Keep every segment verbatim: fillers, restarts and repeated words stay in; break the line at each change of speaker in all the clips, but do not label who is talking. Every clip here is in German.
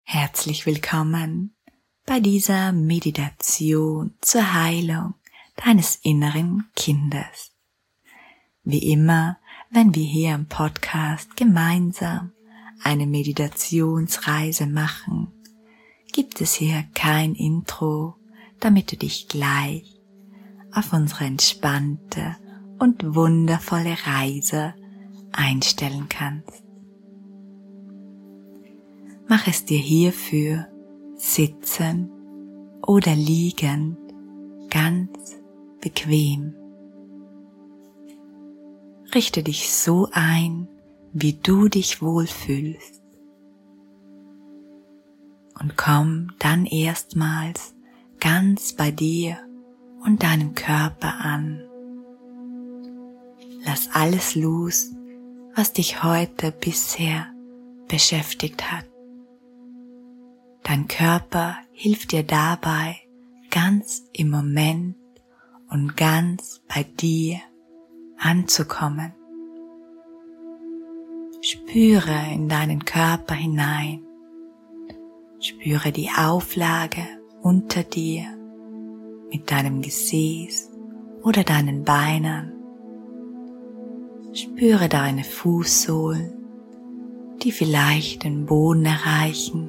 Herzlich willkommen bei dieser Meditation zur Heilung deines inneren Kindes. Wie immer, wenn wir hier im Podcast gemeinsam eine Meditationsreise machen, gibt es hier kein Intro, damit du dich gleich auf unsere entspannte und wundervolle Reise einstellen kannst. Mach es dir hierfür sitzend oder liegend ganz bequem. Richte dich so ein, wie du dich wohlfühlst. Und komm dann erstmals ganz bei dir und deinem Körper an. Lass alles los, was dich heute bisher beschäftigt hat. Dein Körper hilft dir dabei, ganz im Moment und ganz bei dir anzukommen. Spüre in deinen Körper hinein. Spüre die Auflage unter dir mit deinem Gesäß oder deinen Beinen. Spüre deine Fußsohlen, die vielleicht den Boden erreichen.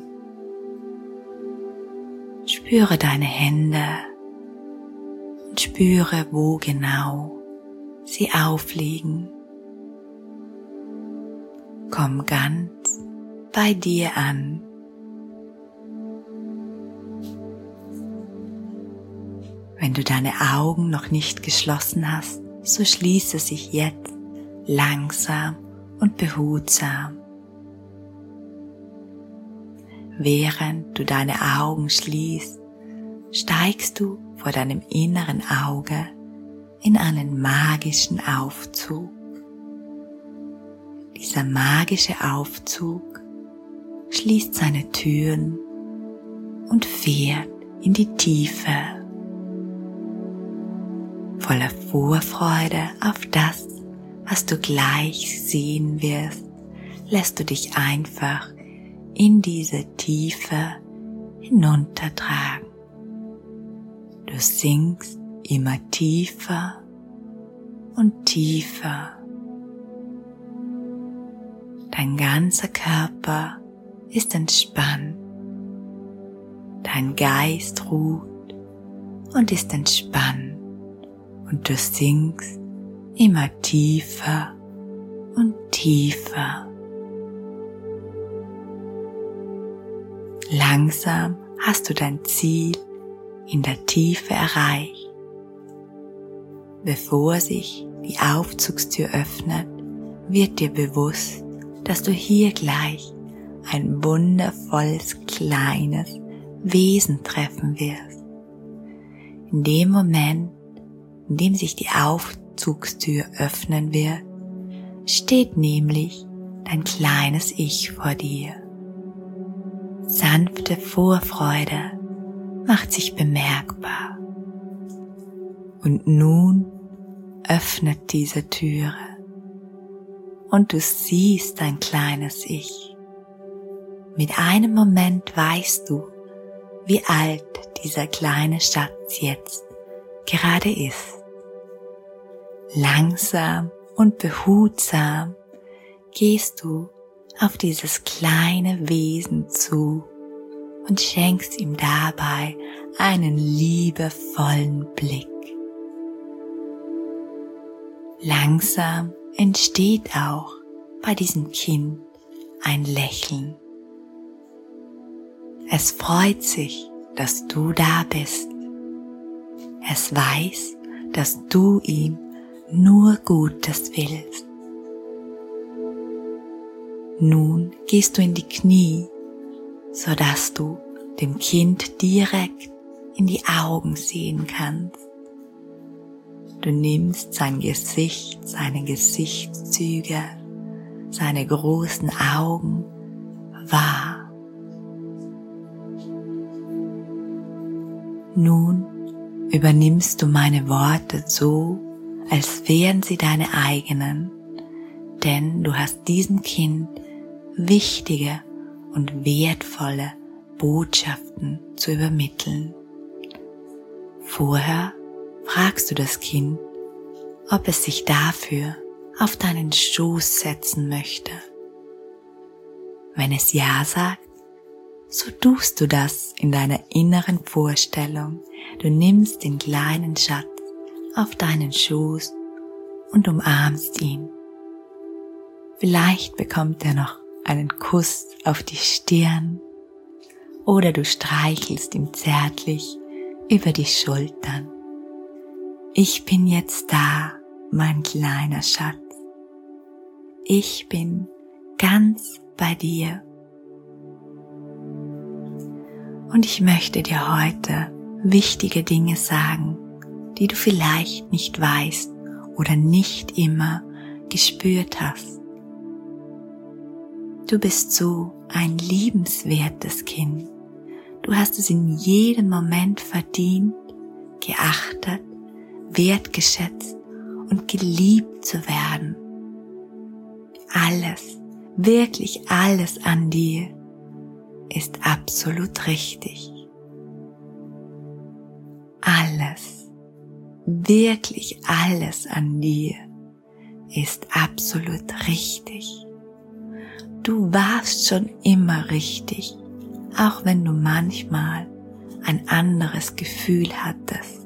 Spüre deine Hände und spüre, wo genau sie aufliegen. Komm ganz bei dir an. Wenn du deine Augen noch nicht geschlossen hast, so schließe sich jetzt langsam und behutsam. Während du deine Augen schließt, steigst du vor deinem inneren Auge in einen magischen Aufzug. Dieser magische Aufzug schließt seine Türen und fährt in die Tiefe. Voller Vorfreude auf das, was du gleich sehen wirst, lässt du dich einfach in diese Tiefe hinuntertragen. Du sinkst immer tiefer und tiefer. Dein ganzer Körper ist entspannt. Dein Geist ruht und ist entspannt. Und du sinkst immer tiefer und tiefer. Langsam hast du dein Ziel in der Tiefe erreicht. Bevor sich die Aufzugstür öffnet, wird dir bewusst, dass du hier gleich ein wundervolles kleines Wesen treffen wirst. In dem Moment, in dem sich die Aufzugstür öffnen wird, steht nämlich dein kleines Ich vor dir. Sanfte Vorfreude macht sich bemerkbar. Und nun öffnet diese Türe und du siehst dein kleines Ich. Mit einem Moment weißt du, wie alt dieser kleine Schatz jetzt gerade ist. Langsam und behutsam gehst du auf dieses kleine Wesen zu und schenkst ihm dabei einen liebevollen Blick. Langsam entsteht auch bei diesem Kind ein Lächeln. Es freut sich, dass du da bist. Es weiß, dass du ihm nur Gutes willst. Nun gehst du in die Knie, so dass du dem Kind direkt in die Augen sehen kannst. Du nimmst sein Gesicht, seine Gesichtszüge, seine großen Augen wahr. Nun übernimmst du meine Worte so, als wären sie deine eigenen, denn du hast diesem Kind wichtige und wertvolle Botschaften zu übermitteln. Vorher fragst du das Kind, ob es sich dafür auf deinen Schoß setzen möchte. Wenn es Ja sagt, so tust du das in deiner inneren Vorstellung. Du nimmst den kleinen Schatz auf deinen Schoß und umarmst ihn. Vielleicht bekommt er noch einen Kuss auf die Stirn oder du streichelst ihm zärtlich über die Schultern. Ich bin jetzt da, mein kleiner Schatz. Ich bin ganz bei dir. Und ich möchte dir heute wichtige Dinge sagen, die du vielleicht nicht weißt oder nicht immer gespürt hast. Du bist so ein liebenswertes Kind. Du hast es in jedem Moment verdient, geachtet, wertgeschätzt und geliebt zu werden. Alles, wirklich alles an dir ist absolut richtig. Alles, wirklich alles an dir ist absolut richtig. Du warst schon immer richtig, auch wenn du manchmal ein anderes Gefühl hattest.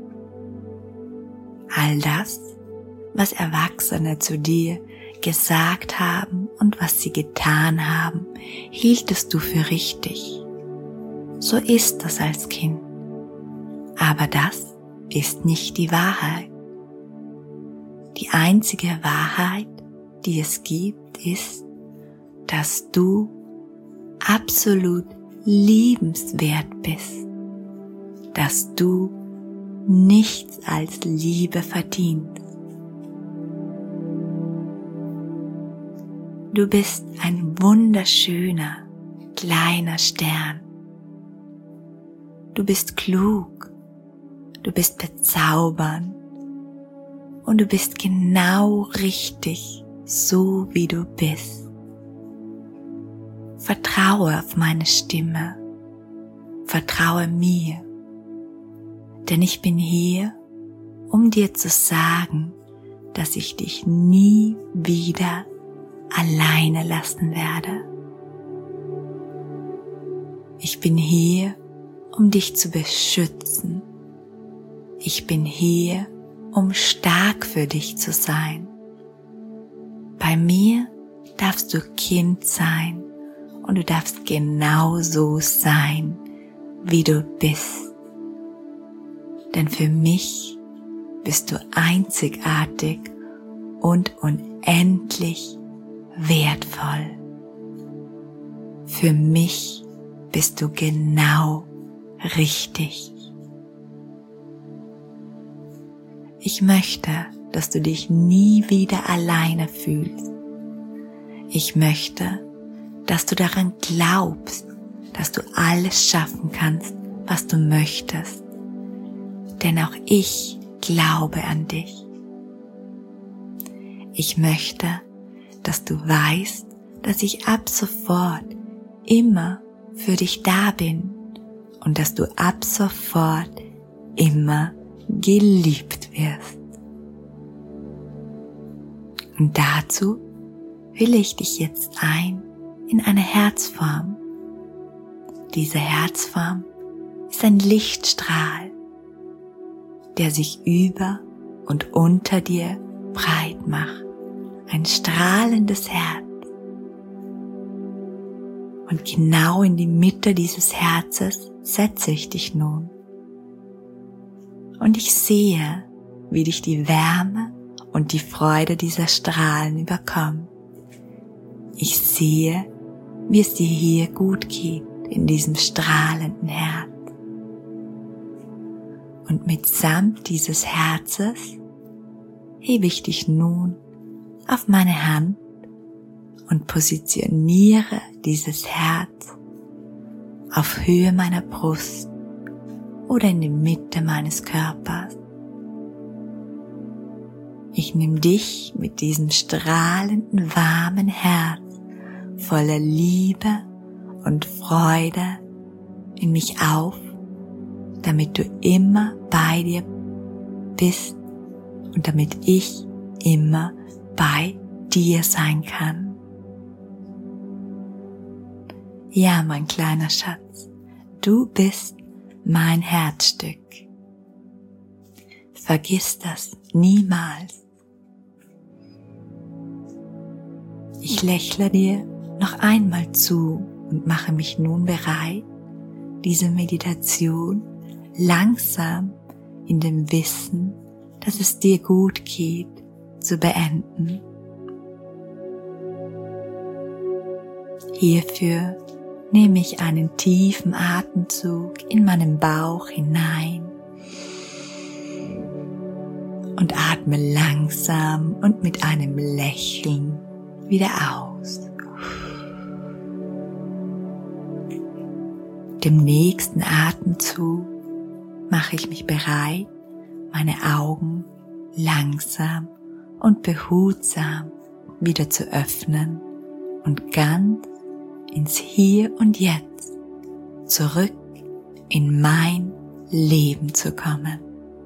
All das, was Erwachsene zu dir gesagt haben und was sie getan haben, hieltest du für richtig. So ist das als Kind. Aber das ist nicht die Wahrheit. Die einzige Wahrheit, die es gibt, ist, dass du absolut liebenswert bist, dass du nichts als Liebe verdienst. Du bist ein wunderschöner, kleiner Stern. Du bist klug, du bist bezaubernd und du bist genau richtig, so wie du bist. Vertraue auf meine Stimme, vertraue mir, denn ich bin hier, um dir zu sagen, dass ich dich nie wieder alleine lassen werde. Ich bin hier, um dich zu beschützen. Ich bin hier, um stark für dich zu sein. Bei mir darfst du Kind sein und du darfst genauso sein, wie du bist. Denn für mich bist du einzigartig und unendlich wertvoll. Für mich bist du genau richtig. Ich möchte, dass du dich nie wieder alleine fühlst. Ich möchte, dass du daran glaubst, dass du alles schaffen kannst, was du möchtest. Denn auch ich glaube an dich. Ich möchte, dass du weißt, dass ich ab sofort immer für dich da bin und dass du ab sofort immer geliebt wirst. Und dazu hülle ich dich jetzt ein in eine Herzform. Diese Herzform ist ein Lichtstrahl, der sich über und unter dir breit macht. Ein strahlendes Herz. Und genau in die Mitte dieses Herzes setze ich dich nun. Und ich sehe, wie dich die Wärme und die Freude dieser Strahlen überkommt. Ich sehe, wie es dir hier gut geht in diesem strahlenden Herz. Und mitsamt dieses Herzes hebe ich dich nun auf meine Hand und positioniere dieses Herz auf Höhe meiner Brust oder in der Mitte meines Körpers. Ich nehme dich mit diesem strahlenden, warmen Herz voller Liebe und Freude in mich auf, damit du immer bei dir bist und damit ich immer bei dir sein kann. Ja, mein kleiner Schatz, du bist mein Herzstück. Vergiss das niemals. Ich lächle dir noch einmal zu und mache mich nun bereit, diese Meditation langsam in dem Wissen, dass es dir gut geht, zu beenden. Hierfür nehme ich einen tiefen Atemzug in meinen Bauch hinein und atme langsam und mit einem Lächeln wieder aus. Dem nächsten Atemzug mache ich mich bereit, meine Augen langsam und behutsam wieder zu öffnen und ganz ins Hier und Jetzt zurück in mein Leben zu kommen.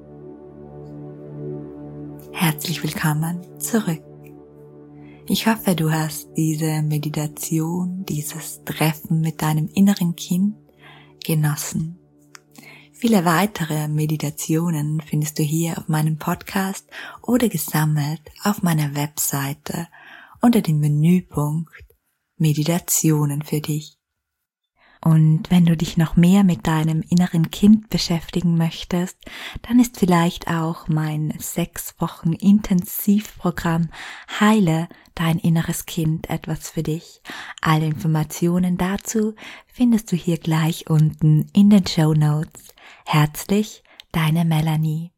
Herzlich willkommen zurück. Ich hoffe, du hast diese Meditation, dieses Treffen mit deinem inneren Kind genossen. Viele weitere Meditationen findest du hier auf meinem Podcast oder gesammelt auf meiner Webseite unter dem Menüpunkt Meditationen für dich. Und wenn du dich noch mehr mit deinem inneren Kind beschäftigen möchtest, dann ist vielleicht auch mein sechs Wochen Intensivprogramm Heile dein inneres Kind etwas für dich. Alle Informationen dazu findest du hier gleich unten in den Shownotes. Herzlich, deine Melanie.